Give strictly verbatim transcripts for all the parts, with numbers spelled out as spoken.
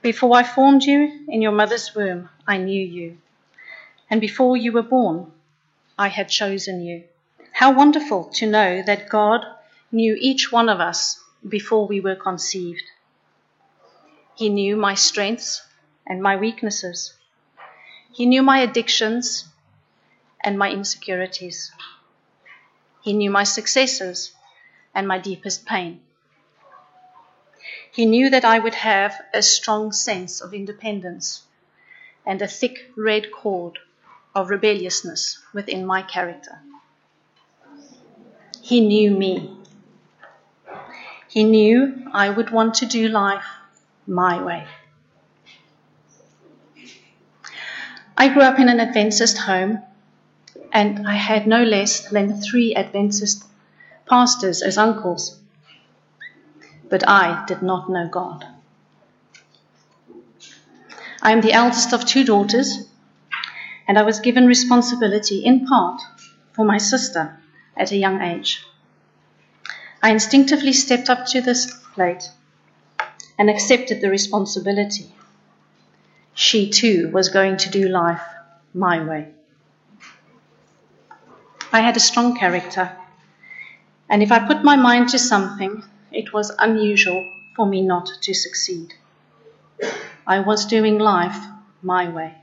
Before I formed you in your mother's womb, I knew you. And before you were born, I had chosen you. How wonderful to know that God knew each one of us before we were conceived. He knew my strengths and my weaknesses. He knew my addictions and my insecurities. He knew my successes and my deepest pain. He knew that I would have a strong sense of independence and a thick red cord of rebelliousness within my character. He knew me. He knew I would want to do life my way. I grew up in an Adventist home, and I had no less than three Adventist pastors as uncles. But I did not know God. I am the eldest of two daughters, and I was given responsibility in part for my sister at a young age. I instinctively stepped up to this plate and accepted the responsibility. She too was going to do life my way. I had a strong character, and if I put my mind to something, it was unusual for me not to succeed. I was doing life my way.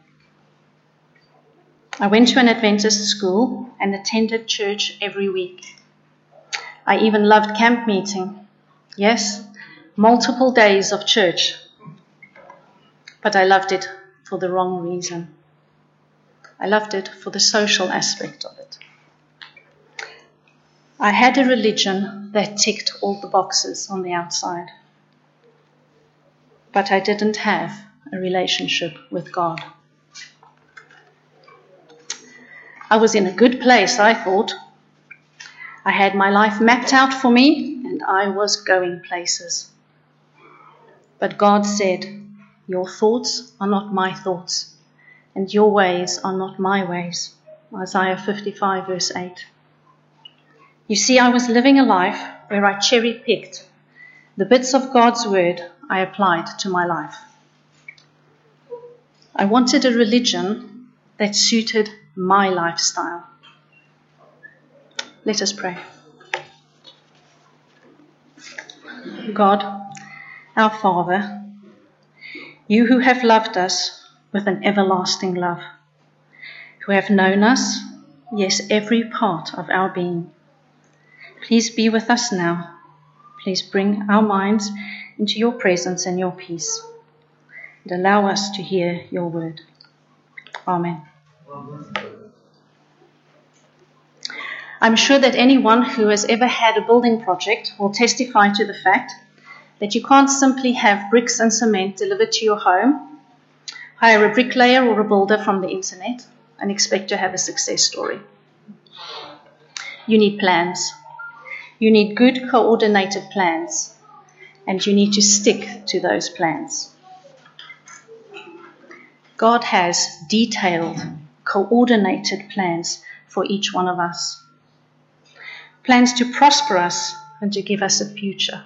I went to an Adventist school and attended church every week. I even loved camp meeting. Yes, multiple days of church. But I loved it for the wrong reason. I loved it for the social aspect of it. I had a religion that ticked all the boxes on the outside. But I didn't have a relationship with God. I was in a good place, I thought. I had my life mapped out for me, and I was going places. But God said, your thoughts are not my thoughts, and your ways are not my ways. Isaiah fifty-five, verse eight. You see, I was living a life where I cherry-picked the bits of God's word I applied to my life. I wanted a religion that suited my lifestyle. Let us pray. God, our Father, you who have loved us with an everlasting love, who have known us, yes, every part of our being, please be with us now. Please bring our minds into your presence and your peace, and allow us to hear your word. Amen. I'm sure that anyone who has ever had a building project will testify to the fact that you can't simply have bricks and cement delivered to your home, hire a bricklayer or a builder from the internet, and expect to have a success story. You need plans. You need good coordinated plans, and you need to stick to those plans. God has detailed, coordinated plans for each one of us. Plans to prosper us and to give us a future.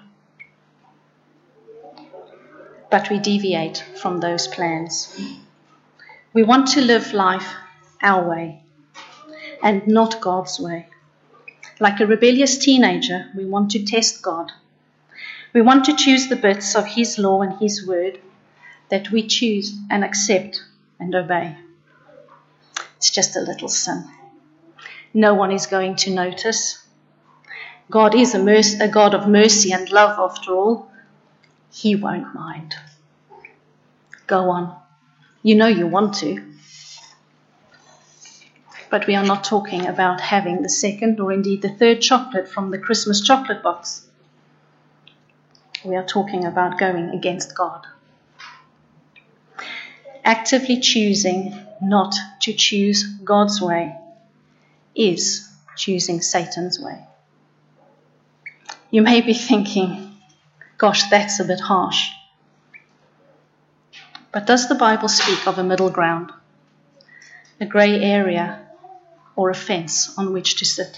But we deviate from those plans. We want to live life our way and not God's way. Like a rebellious teenager, we want to test God. We want to choose the bits of his law and his word that we choose and accept and obey. It's just a little sin. No one is going to notice. God is a, merc- a God of mercy and love after all. He won't mind. Go on. You know you want to. But we are not talking about having the second or indeed the third chocolate from the Christmas chocolate box. We are talking about going against God. Actively choosing not to choose God's way is choosing Satan's way. You may be thinking, gosh, that's a bit harsh. But does the Bible speak of a middle ground, a grey area, or a fence on which to sit?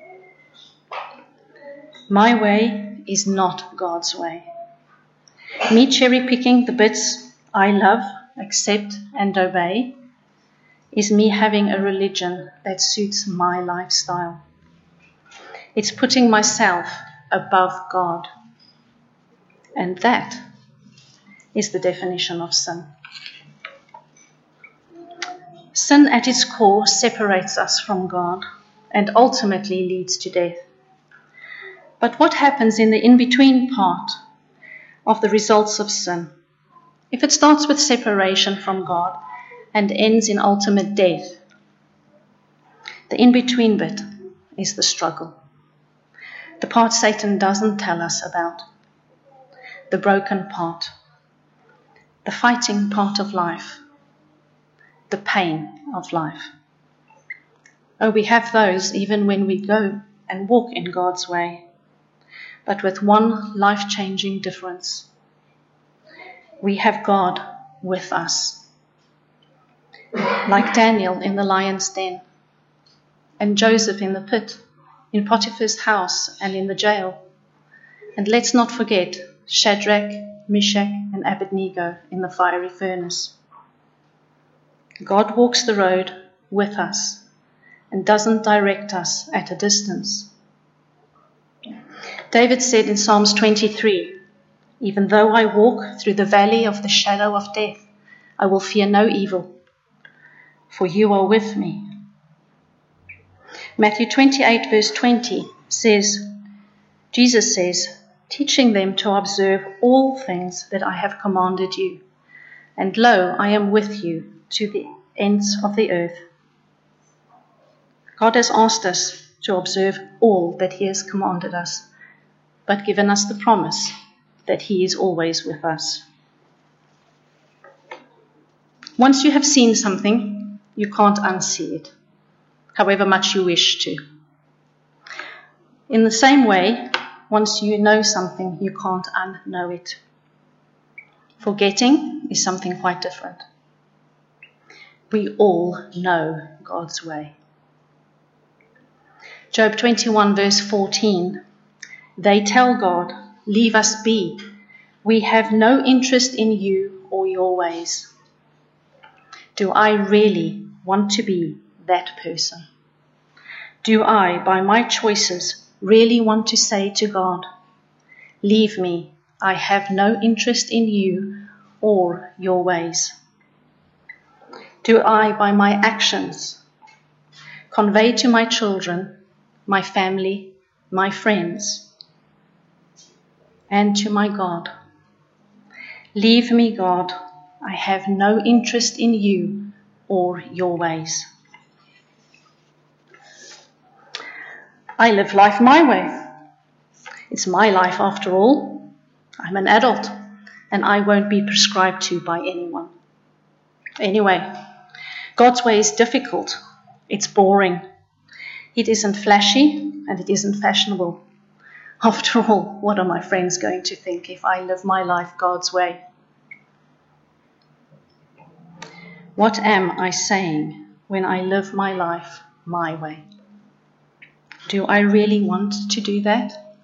My way is not God's way. Me cherry-picking the bits I love, accept, and obey is me having a religion that suits my lifestyle. It's putting myself above God. And that is the definition of sin. Sin at its core separates us from God and ultimately leads to death. But what happens in the in-between part of the results of sin? If it starts with separation from God and ends in ultimate death, the in-between bit is the struggle. The part Satan doesn't tell us about. The broken part. The fighting part of life. The pain of life. Oh, we have those even when we go and walk in God's way, but with one life-changing difference. We have God with us. Like Daniel in the lion's den, and Joseph in the pit, in Potiphar's house and in the jail. And let's not forget Shadrach, Meshach, and Abednego in the fiery furnace. God walks the road with us and doesn't direct us at a distance. David said in Psalms twenty-three, "Even though I walk through the valley of the shadow of death, I will fear no evil, for you are with me." Matthew twenty-eight verse twenty says, Jesus says, "Teaching them to observe all things that I have commanded you. And lo, I am with you to the ends of the earth." God has asked us to observe all that he has commanded us, but given us the promise that he is always with us. Once you have seen something, you can't unsee it, however much you wish to. In the same way, once you know something, you can't unknow it. Forgetting is something quite different. We all know God's way. Job twenty-one verse fourteen, "They tell God, 'Leave us be. We have no interest in you or your ways.' Do I really want to be that person? Do I, by my choices, really want to say to God, 'Leave me, I have no interest in you or your ways'? Do I, by my actions, convey to my children, my family, my friends, and to my God, 'Leave me, God, I have no interest in you or your ways'?" I live life my way. It's my life after all. I'm an adult and I won't be prescribed to by anyone. Anyway, God's way is difficult. It's boring. It isn't flashy and it isn't fashionable. After all, what are my friends going to think if I live my life God's way? What am I saying when I live my life my way? Do I really want to do that?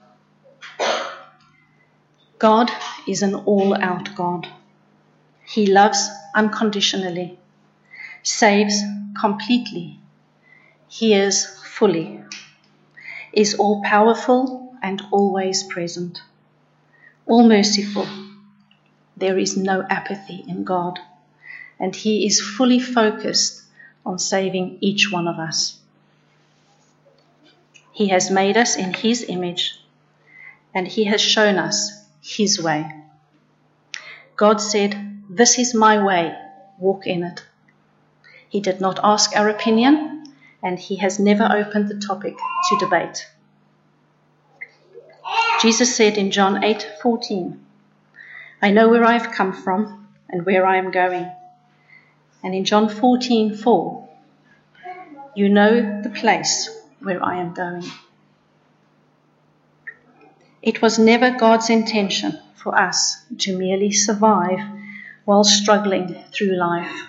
God is an all-out God. He loves unconditionally, saves completely, hears fully, is all-powerful and always present, all-merciful. There is no apathy in God, and he is fully focused on saving each one of us. He has made us in his image, and he has shown us his way. God said, "This is my way, walk in it." He did not ask our opinion, and he has never opened the topic to debate. Jesus said in John eight fourteen, "I know where I have come from and where I am going." And in John fourteen four, "You know the place where I am going." It was never God's intention for us to merely survive while struggling through life.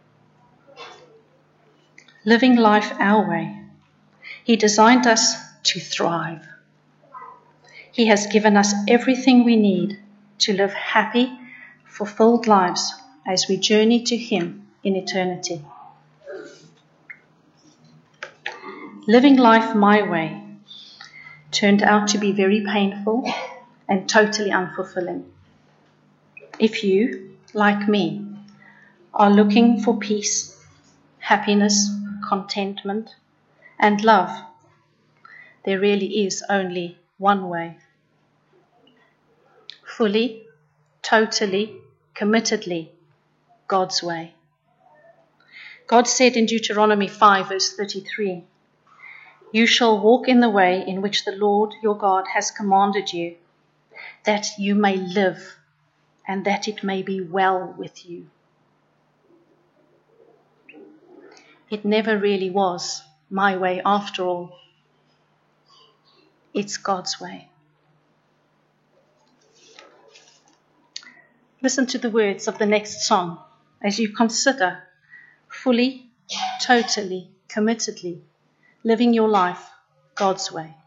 Living life our way, he designed us to thrive. He has given us everything we need to live happy, fulfilled lives as we journey to Him in eternity. Living life my way turned out to be very painful and totally unfulfilling. If you, like me, are looking for peace, happiness, contentment, and love, there really is only one way. Fully, totally, committedly, God's way. God said in Deuteronomy five, verse thirty-three, "You shall walk in the way in which the Lord your God has commanded you, that you may live, and that it may be well with you." It never really was my way after all. It's God's way. Listen to the words of the next song as you consider fully, totally, committedly living your life God's way.